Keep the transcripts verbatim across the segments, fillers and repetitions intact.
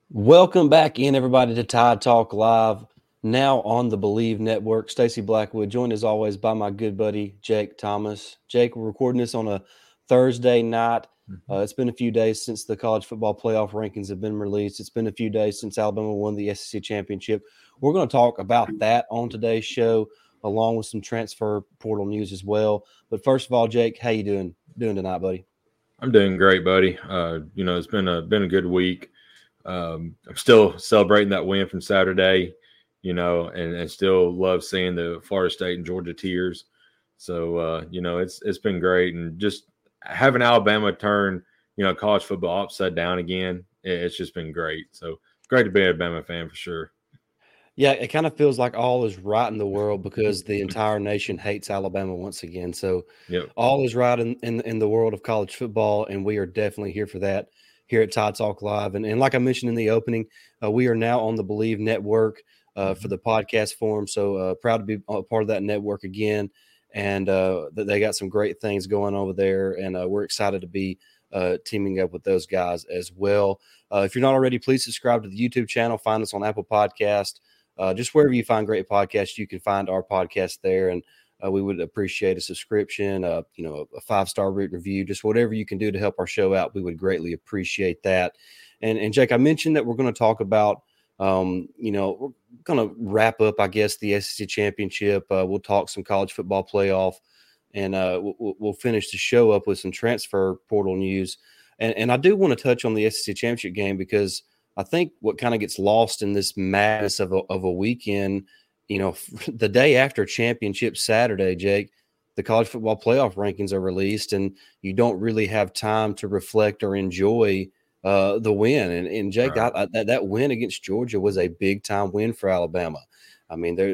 Welcome back in, everybody, to Tide Talk Live, now on the Believe Network. Stacey Blackwood, joined as always by my good buddy, Jake Thomas. Jake, we're recording this on a Thursday night. Mm-hmm. Uh, it's been a few days since the college football playoff rankings have been released. It's been a few days since Alabama won the S E C championship. We're going to talk about that on today's show, along with some transfer portal news as well. But first of all, Jake, how you doing doing tonight, buddy? I'm doing great, buddy. Uh, you know, it's been a been a good week. Um, I'm still celebrating that win from Saturday, you know, and, and still love seeing the Florida State and Georgia tears. So, uh, you know, it's it's been great. And just having Alabama turn, you know, college football upside down again, it's just been great. So great to be an Alabama fan for sure. Yeah, it kind of feels like all is right in the world because the entire nation hates Alabama once again. So Yep. all is right in, in, in the world of college football, and we are definitely here for that here at Tide Talk Live. And, and like I mentioned in the opening, uh, we are now on the Believe Network uh, for the podcast form. So uh, proud to be a part of that network again, and uh, that they got some great things going over there, and uh, we're excited to be uh, teaming up with those guys as well. Uh, if you're not already, please subscribe to the YouTube channel. Find us on Apple Podcast. Uh, just wherever you find great podcasts, you can find our podcast there, and uh, we would appreciate a subscription, uh, you know, a five-star written review, just whatever you can do to help our show out. We would greatly appreciate that. And, and Jake, I mentioned that we're going to talk about, um, you know, we're going to wrap up, I guess, the S E C championship. Uh, we'll talk some college football playoff, and uh, we'll, we'll finish the show up with some transfer portal news. And, and I do want to touch on the S E C championship game because I think what kind of gets lost in this madness of a, of a weekend, you know, the day after championship Saturday, Jake, the college football playoff rankings are released, and you don't really have time to reflect or enjoy uh, the win. And, and Jake, Right. I, I, that, that win against Georgia was a big time win for Alabama. I mean, they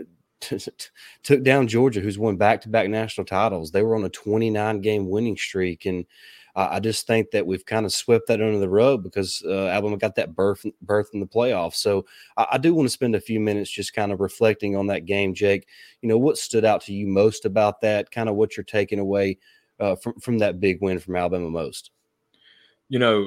took down Georgia, who's won back-to-back national titles. They were on a twenty-nine game winning streak, and I just think that we've kind of swept that under the rug because uh, Alabama got that berth, berth in the playoffs. So I, I do want to spend a few minutes just kind of reflecting on that game, Jake. You know, what stood out to you most about that, kind of what you're taking away uh, from, from that big win from Alabama most? You know,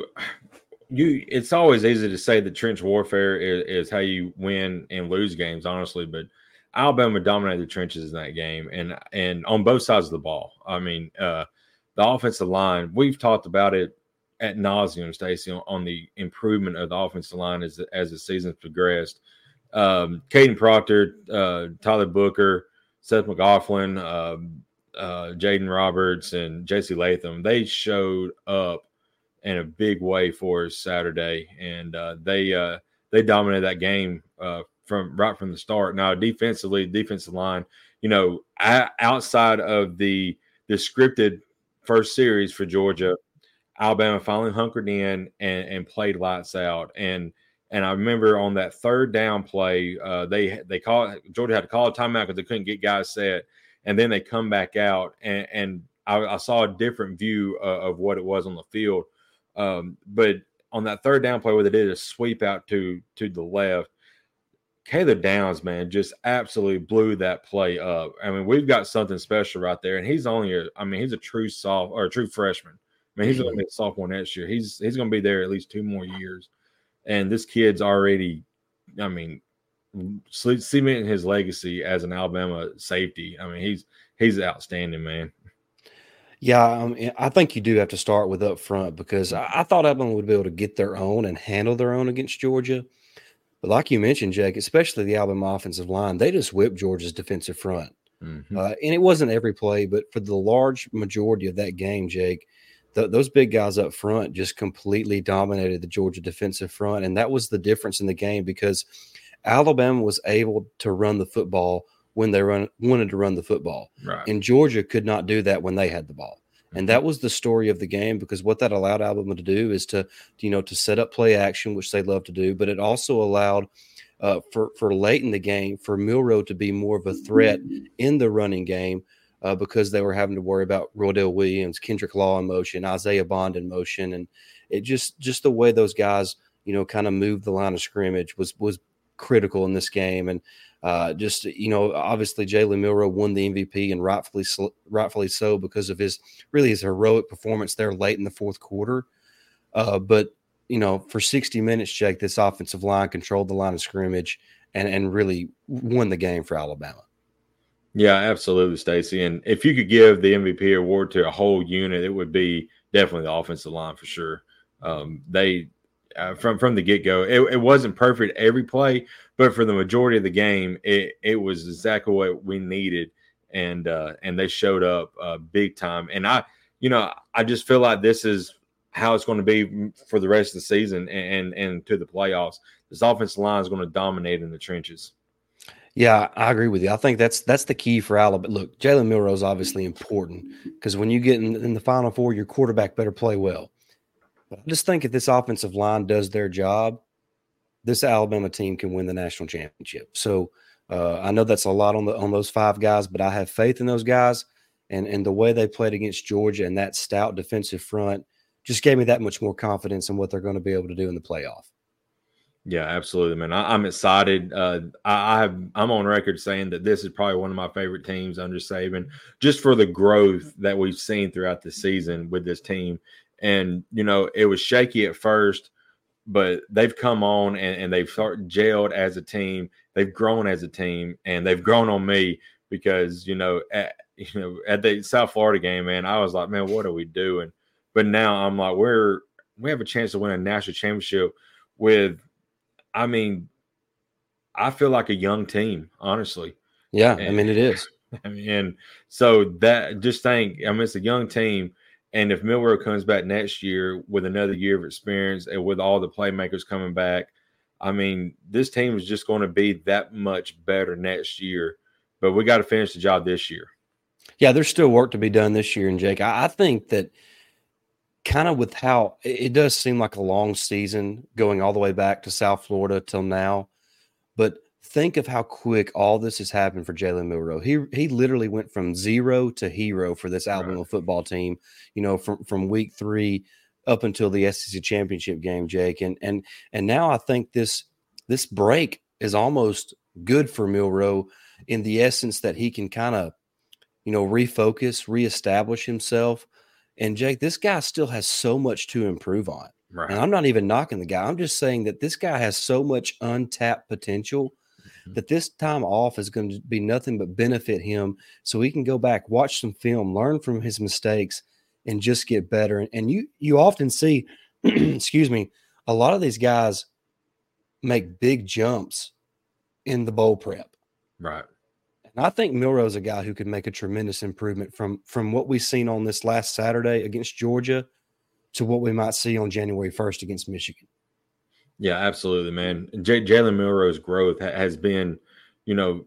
you it's always easy to say that trench warfare is, is how you win and lose games, honestly, but Alabama dominated the trenches in that game, and and on both sides of the ball. I mean, uh, the offensive line, we've talked about it at nauseum, Stacey, on, on the improvement of the offensive line as as the season's progressed. Um, Caden Proctor, uh, Tyler Booker, Seth McLaughlin, uh, uh, Jaden Roberts, and J C Latham, they showed up in a big way for us Saturday, and uh, they uh, they dominated that game uh, from right from the start. Now, defensively, defensive line, you know, I, outside of the the scripted first series for Georgia, Alabama finally hunkered in and, and played lights out. And and I remember on that third down play, uh, they they called Georgia had to call a timeout because they couldn't get guys set, and then they come back out, and, and I, I saw a different view of, of what it was on the field. Um, but on that third down play where they did a sweep out to to the left, Caleb Downs, man, just absolutely blew that play up. I mean, we've got something special right there, and he's only a, I mean, he's a true soft or a true freshman. I mean, he's going to be a sophomore next year. He's he's going to be there at least two more years, and this kid's already, I mean, cementing his legacy as an Alabama safety. I mean, he's he's outstanding, man. Yeah, um, I think you do have to start with up front because I, I thought Alabama would be able to get their own and handle their own against Georgia. But like you mentioned, Jake, especially the Alabama offensive line, they just whipped Georgia's defensive front. Mm-hmm. Uh, and it wasn't every play, but for the large majority of that game, Jake, th- those big guys up front just completely dominated the Georgia defensive front. And that was the difference in the game because Alabama was able to run the football when they run, wanted to run the football. Right. And Georgia could not do that when they had the ball. And that was the story of the game because what that allowed Alabama to do is to, you know, to set up play action, which they love to do, but it also allowed uh, for, for late in the game for Milroe to be more of a threat in the running game uh, because they were having to worry about Rodell Williams, Kendrick Law in motion, Isaiah Bond in motion. And it just, just the way those guys, you know, kind of moved the line of scrimmage was, was critical in this game. And uh, just, you know, obviously Jalen Milroe won the M V P and rightfully, rightfully so because of his really his heroic performance there late in the fourth quarter. Uh, but you know, for sixty minutes, Jake, this offensive line controlled the line of scrimmage and, and really won the game for Alabama. Yeah, absolutely, Stacey. And if you could give the M V P award to a whole unit, it would be definitely the offensive line for sure. Um, they uh, from from the get go, it, it wasn't perfect every play, but for the majority of the game, it it was exactly what we needed, and uh, and they showed up uh, big time. And I, you know, I just feel like this is how it's going to be for the rest of the season and and, and to the playoffs. This offensive line is going to dominate in the trenches. Yeah, I agree with you. I think that's that's the key for Alabama. Look, Jalen Milroe is obviously important because when you get in, in the Final Four, your quarterback better play well. But I just think if this offensive line does their job, this Alabama team can win the national championship. So uh, I know that's a lot on the on those five guys, but I have faith in those guys. And and the way they played against Georgia and that stout defensive front just gave me that much more confidence in what they're going to be able to do in the playoff. Yeah, absolutely, man. I, I'm excited. Uh, I, I have, I'm on record saying that this is probably one of my favorite teams under Saban, just for the growth that we've seen throughout the season with this team. And, you know, it was shaky at first, but they've come on and, and they've started gelled as a team. They've grown as a team, and they've grown on me because, you know, at, you know, at the South Florida game, man, I was like, man, what are we doing? But now I'm like, we're we have a chance to win a national championship with, I mean, I feel like a young team, honestly. Yeah, and, I mean, it is. I mean, and so that just think, I mean, it's a young team. And if Milroe comes back next year with another year of experience and with all the playmakers coming back, I mean, this team is just going to be that much better next year. But we got to finish the job this year. Yeah, there's still work to be done this year. And, Jake, I, I think that kind of with how it does seem like a long season going all the way back to South Florida till now, but think of how quick all this has happened for Jalen Milroe. He he literally went from zero to hero for this Alabama Right. football team, you know, from, from week three up until the S E C championship game, Jake. And and and now I think this this break is almost good for Milroe in the essence that he can kind of, you know, refocus, reestablish himself. And, Jake, this guy still has so much to improve on. Right. And I'm not even knocking the guy. I'm just saying that this guy has so much untapped potential mm-hmm. that this time off is going to be nothing but benefit him so he can go back, watch some film, learn from his mistakes, and just get better. And, and you you often see, excuse me, a lot of these guys make big jumps in the bowl prep. Right. I think Milroe's a guy who could make a tremendous improvement from from what we've seen on this last Saturday against Georgia to what we might see on January first against Michigan. Yeah, absolutely, man. J- Jalen Milroe's growth ha- has been, you know,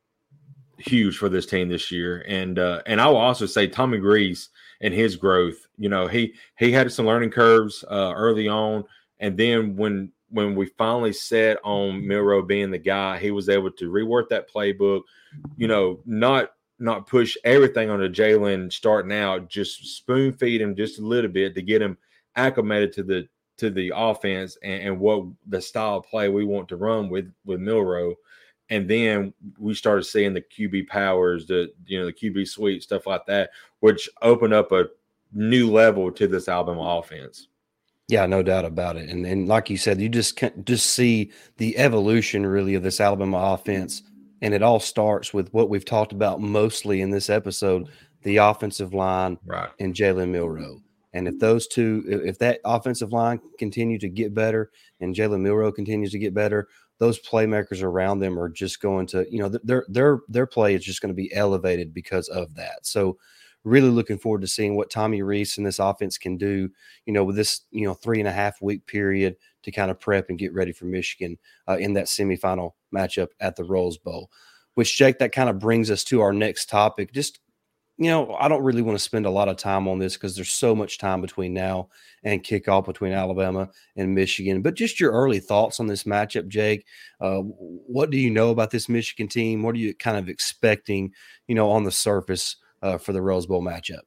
huge for this team this year. And uh, and I will also say Tommy Grease and his growth, you know, he he had some learning curves uh, early on. And then when when we finally set on Milroe being the guy, he was able to rework that playbook, you know, not not push everything onto Jalen starting out, just spoon feed him just a little bit to get him acclimated to the to the offense and, and what the style of play we want to run with with Milroe. And then we started seeing the Q B powers, the you know the Q B sweep, stuff like that, which opened up a new level to this Alabama offense. Yeah, no doubt about it. And and like you said, you just can't just see the evolution really of this Alabama offense. And it all starts with what we've talked about mostly in this episode, the offensive line right. and Jalen Milroe. And if those two, if that offensive line continue to get better and Jalen Milroe continues to get better, those playmakers around them are just going to, you know, their their their play is just going to be elevated because of that. So really looking forward to seeing what Tommy Rees and this offense can do, you know, with this, you know, three and a half week period to kind of prep and get ready for Michigan uh, in that semifinal matchup at the Rose Bowl. Which, Jake, that kind of brings us to our next topic. Just, you know, I don't really want to spend a lot of time on this because there's so much time between now and kickoff between Alabama and Michigan. But just your early thoughts on this matchup, Jake. Uh, what do you know about this Michigan team? What are you kind of expecting, you know, on the surface uh, for the Rose Bowl matchup?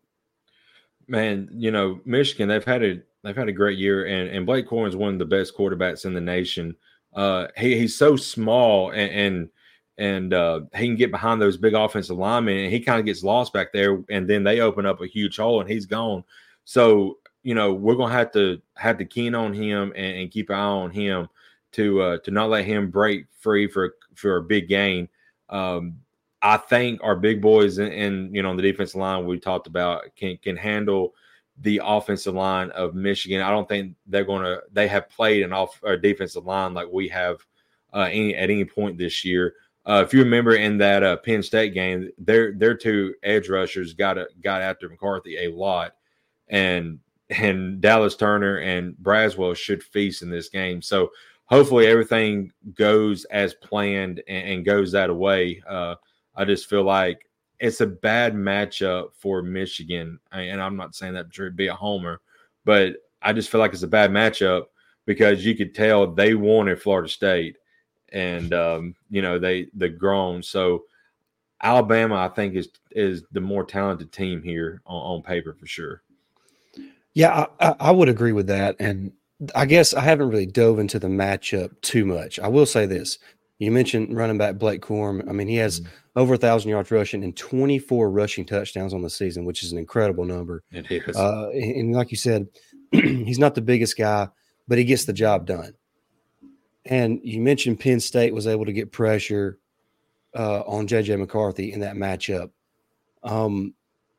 Man, you know, Michigan, they've had a they've had a great year, and, and Blake Corum is one of the best quarterbacks in the nation. Uh, he, he's so small and and and uh, he can get behind those big offensive linemen, and he kind of gets lost back there, and then they open up a huge hole, and he's gone. So you know, we're gonna have to have to keen on him and, and keep an eye on him to uh, to not let him break free for for a big gain. Um, I think our big boys in, in you know on the defensive line we talked about can can handle the offensive line of Michigan. I don't think they're gonna they have played an off or defensive line like we have uh, any at any point this year. Uh, if you remember in that uh, Penn State game, their their two edge rushers got a, got after McCarthy a lot, and and Dallas Turner and Braswell should feast in this game. So hopefully everything goes as planned and, and goes that way. Uh, I just feel like it's a bad matchup for Michigan, and I'm not saying that to be a homer, but I just feel like it's a bad matchup because you could tell they wanted Florida State. And um, you know they the grown. So Alabama, I think, is is the more talented team here on, on paper for sure. Yeah, I, I would agree with that. And I guess I haven't really dove into the matchup too much. I will say this: you mentioned running back Blake Corum. I mean, he has mm-hmm. over a thousand yards rushing and twenty-four rushing touchdowns on the season, which is an incredible number. It is. Uh, and, and like you said, he's not the biggest guy, but he gets the job done. And you mentioned Penn State was able to get pressure uh, on J J McCarthy in that matchup. Um,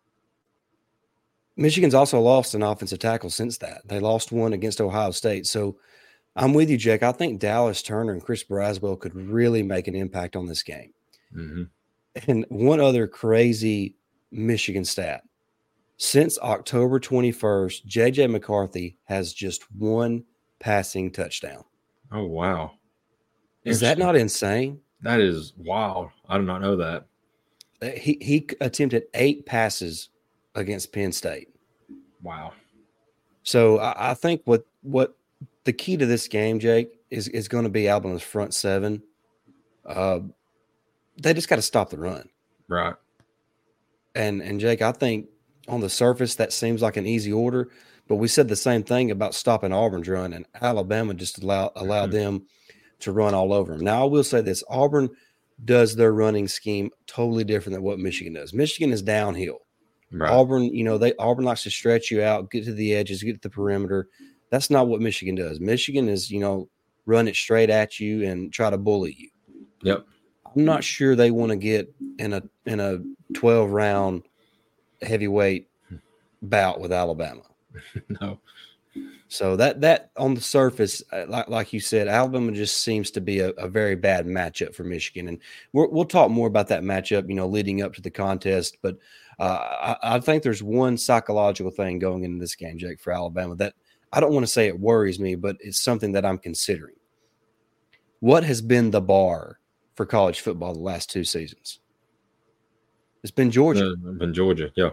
Michigan's also lost an offensive tackle since that. They lost one against Ohio State. So I'm with you, Jake. I think Dallas Turner and Chris Braswell could really make an impact on this game. Mm-hmm. And one other crazy Michigan stat. Since October twenty-first, J J McCarthy has just one passing touchdown. Oh, wow. Is that not insane? That is wow. I did not know that. He he attempted eight passes against Penn State. Wow. So I, I think what what the key to this game, Jake, is, is going to be Alabama's front seven. Uh, they just got to stop the run. Right. And, and Jake, I think on the surface that seems like an easy order, but we said the same thing about stopping Auburn's run, and Alabama just allow, allowed mm-hmm. them to run all over them. Now, I will say this. Auburn does their running scheme totally different than what Michigan does. Michigan is downhill. Right. Auburn, you know, they Auburn likes to stretch you out, get to the edges, get to the perimeter. That's not what Michigan does. Michigan is, you know, run it straight at you and try to bully you. Yep. I'm not sure they want to get in a in a twelve round heavyweight bout with Alabama. No. So that that on the surface, like like you said, Alabama just seems to be a, a very bad matchup for Michigan, and we're, we'll talk more about that matchup, you know, leading up to the contest. But uh, I, I think there's one psychological thing going into this game, Jake, for Alabama that I don't want to say it worries me, but it's something that I'm considering. What has been the bar for college football the last two seasons? It's been Georgia. Uh, been Georgia, yeah.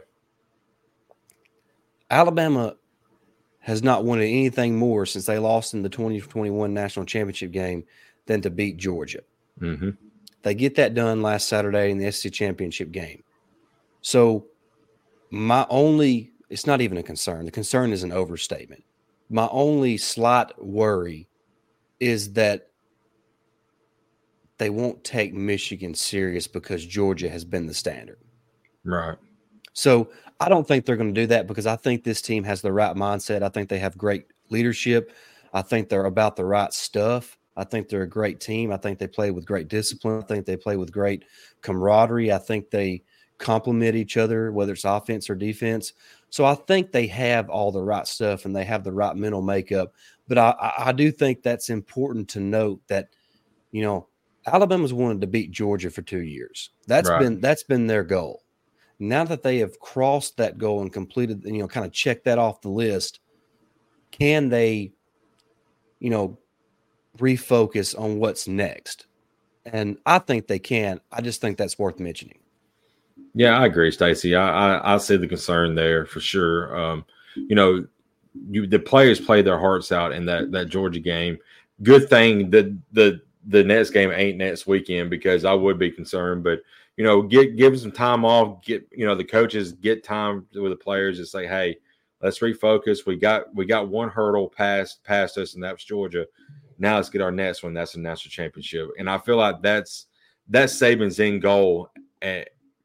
Alabama has not wanted anything more since they lost in the twenty twenty-one national championship game than to beat Georgia. Mm-hmm. They get that done last Saturday in the S E C championship game. So my only, it's not even a concern. The concern is an overstatement. My only slight worry is that they won't take Michigan serious because Georgia has been the standard. Right. So I don't think they're going to do that because I think this team has the right mindset. I think they have great leadership. I think they're about the right stuff. I think they're a great team. I think they play with great discipline. I think they play with great camaraderie. I think they complement each other, whether it's offense or defense. So I think they have all the right stuff and they have the right mental makeup. But I, I do think that's important to note that, you know, Alabama's wanted to beat Georgia for two years. That's right. been that's been their goal. Now that they have crossed that goal and completed, you know, kind of checked that off the list, can they, you know, refocus on what's next? And I think they can. I just think that's worth mentioning. Yeah, I agree, Stacey. I, I I see the concern there for sure. Um, you know, you the players played their hearts out in that that Georgia game. Good thing that the the next game ain't next weekend because I would be concerned, but. You know, get give them some time off. Get you know the coaches get time with the players and say, "Hey, let's refocus. We got we got one hurdle past past us, and that's Georgia. Now let's get our next one. That's the national championship." And I feel like that's that's Saban's end goal at,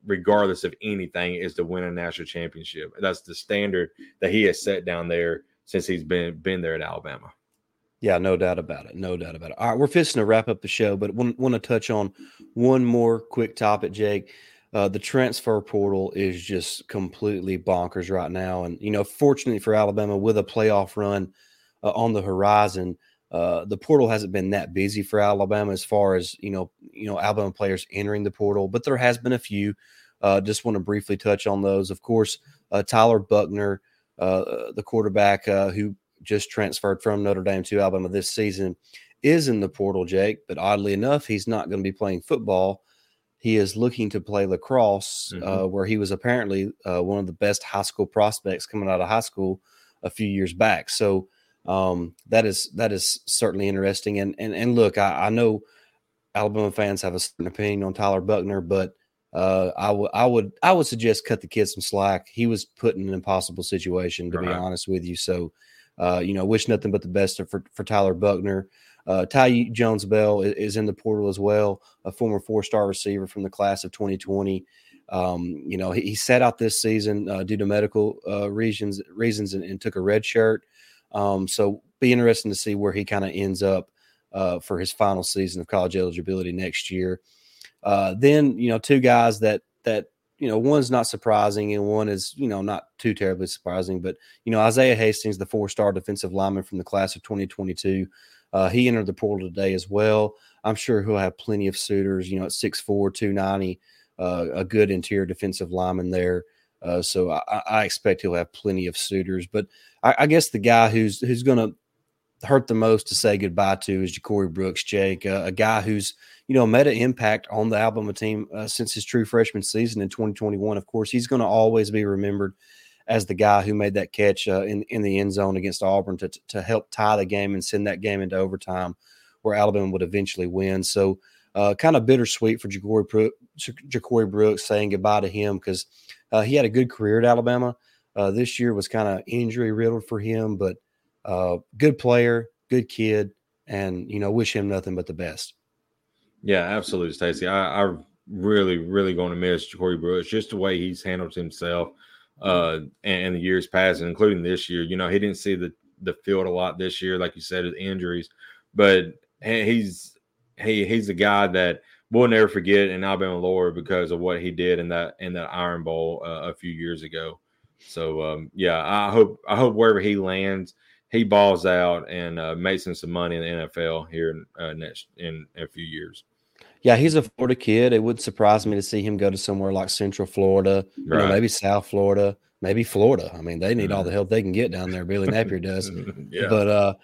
regardless of anything, is to win a national championship. That's the standard that he has set down there since he's been been there at Alabama. Yeah, no doubt about it. No doubt about it. All right, we're fixing to wrap up the show, but want, want to touch on one more quick topic, Jake. Uh, the transfer portal is just completely bonkers right now. And, you know, fortunately for Alabama, with a playoff run uh, on the horizon, uh, the portal hasn't been that busy for Alabama as far as, you know, you know, Alabama players entering the portal, but there has been a few. Uh, just want to briefly touch on those. Of course, uh, Tyler Buchner, uh, the quarterback uh, who just transferred from Notre Dame to Alabama this season, is in the portal, Jake. But oddly enough, he's not going to be playing football. He is looking to play lacrosse, mm-hmm. uh, where he was apparently uh, one of the best high school prospects coming out of high school a few years back. So um, that is that is certainly interesting. And and and look, I, I know Alabama fans have a certain opinion on Tyler Buchner, but uh, I would I would I would suggest cut the kid some slack. He was put in an impossible situation, to right. be honest with you. So uh, you know, wish nothing but the best for for Tyler Buchner. Uh, Ty Jones Bell is, is in the portal as well, a former four-star receiver from the class of twenty twenty. Um, you know, he, he sat out this season uh, due to medical uh, reasons, reasons and, and took a red shirt. Um, so be interesting to see where he kind of ends up uh, for his final season of college eligibility next year. Uh, then, you know, two guys that, that, you know, one's not surprising and one is, you know, not too terribly surprising, but, you know, Isaiah Hastings, the four-star defensive lineman from the class of twenty twenty-two, Uh, he entered the portal today as well. I'm sure he'll have plenty of suitors, you know, at six four, two ninety, uh, a good interior defensive lineman there. Uh, so I, I expect he'll have plenty of suitors. But I, I guess the guy who's who's going to hurt the most to say goodbye to is Ja'Corey Brooks, Jake, uh, a guy who's, you know, made an impact on the Alabama team uh, since his true freshman season in twenty twenty-one. Of course, he's going to always be remembered as the guy who made that catch uh, in, in the end zone against Auburn to, to help tie the game and send that game into overtime where Alabama would eventually win. So uh, kind of bittersweet for Ja'Corey Brooks, Ja'Corey Brooks saying goodbye to him because uh, he had a good career at Alabama. Uh, this year was kind of injury-riddled for him, but uh, good player, good kid, and, you know, wish him nothing but the best. Yeah, absolutely, Stacey. I, I really, really going to miss Ja'Corey Brooks, just the way he's handled himself. Uh, and, and the years past, including this year, you know, he didn't see the, the field a lot this year, like you said, with injuries, but he's, he, he's a guy that we'll never forget in Alabama lore because of what he did in that, in that Iron Bowl uh, a few years ago. So, um, yeah, I hope, I hope wherever he lands, he balls out and uh, makes him some money in the N F L here in, uh, next, in, in a few years. Yeah, he's a Florida kid. It would surprise me to see him go to somewhere like Central Florida, you right. know, maybe South Florida, maybe Florida. I mean, they need mm. all the help they can get down there. Billy Napier does. yeah. But uh,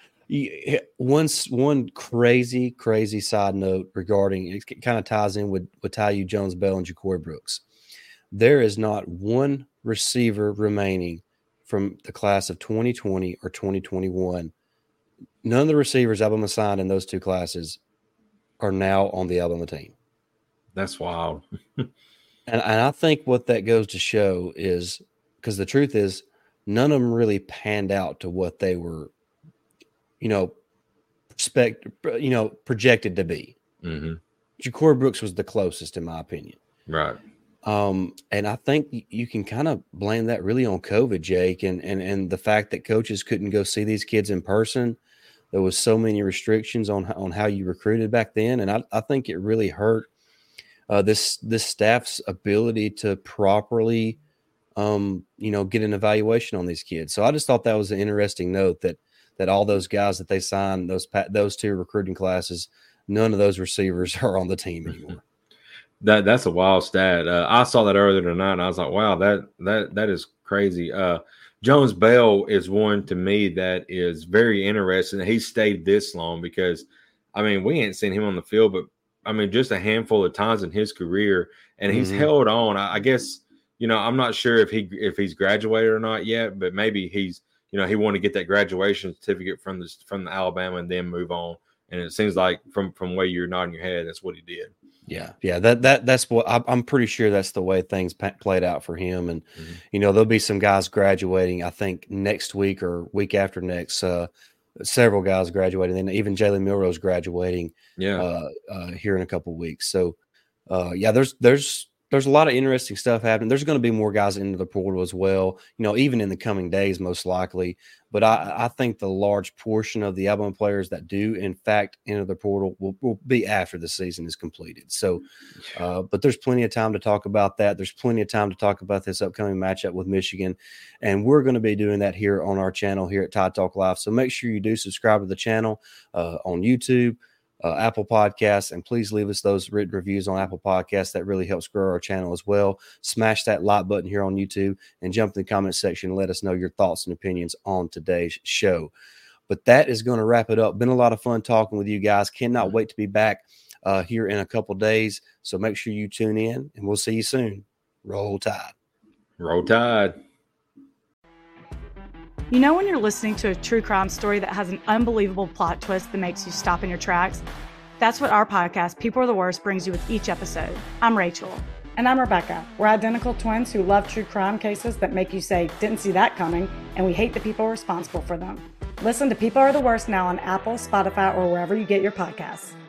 one, one crazy, crazy side note regarding it kind of ties in with, with Ty Jones Bell and Ja'Corey Brooks. There is not one receiver remaining from the class of twenty twenty or twenty twenty-one. None of the receivers Alabama signed in those two classes are now on the Alabama team. That's wild. and, and I think what that goes to show is, because the truth is, none of them really panned out to what they were, you know, expect, you know, projected to be. Mm-hmm. Ja'Corey Brooks was the closest, in my opinion. Right. Um, and I think you can kind of blame that really on COVID, Jake, and and and the fact that coaches couldn't go see these kids in person. There was so many restrictions on on how you recruited back then, and I, I think it really hurt uh, this this staff's ability to properly, um, you know, get an evaluation on these kids. So I just thought that was an interesting note that that all those guys that they signed, those those two recruiting classes, none of those receivers are on the team anymore. That that's a wild stat. Uh, I saw that earlier tonight, and I was like, "Wow, that that that is crazy." Uh, Jones Bell is one to me that is very interesting. He stayed this long because, I mean, we ain't seen him on the field, but I mean, just a handful of times in his career, and he's mm-hmm. held on. I, I guess, you know, I'm not sure if he if he's graduated or not yet, but maybe he's, you know, he wanted to get that graduation certificate from the from the Alabama and then move on. And it seems like from from where you're nodding your head, that's what he did. Yeah, yeah, that that that's what I, I'm pretty sure that's the way things p- played out for him. And mm-hmm. you know, there'll be some guys graduating. I think next week or week after next. Uh, several guys graduating, and even Jalen Milroe's graduating. Yeah, uh, uh, here in a couple of weeks. So, uh, yeah, there's there's there's a lot of interesting stuff happening. There's going to be more guys into the portal as well, you know, even in the coming days, most likely. But I, I think the large portion of the Alabama players that do, in fact, enter the portal will, will be after the season is completed. So, uh, but there's plenty of time to talk about that. There's plenty of time to talk about this upcoming matchup with Michigan. And we're going to be doing that here on our channel here at Tide Talk Live. So make sure you do subscribe to the channel uh, on YouTube, Uh, Apple Podcasts, and please leave us those written reviews on Apple Podcasts. That really helps grow our channel as well. Smash that like button here on YouTube and jump in the comment section and let us know your thoughts and opinions on today's show. But that is going to wrap it up. Been a lot of fun talking with you guys. Cannot wait to be back uh, here in a couple days. So make sure you tune in, and we'll see you soon. Roll Tide. Roll Tide. You know when you're listening to a true crime story that has an unbelievable plot twist that makes you stop in your tracks? That's what our podcast, People Are the Worst, brings you with each episode. I'm Rachel. And I'm Rebecca. We're identical twins who love true crime cases that make you say, didn't see that coming, and we hate the people responsible for them. Listen to People Are the Worst now on Apple, Spotify, or wherever you get your podcasts.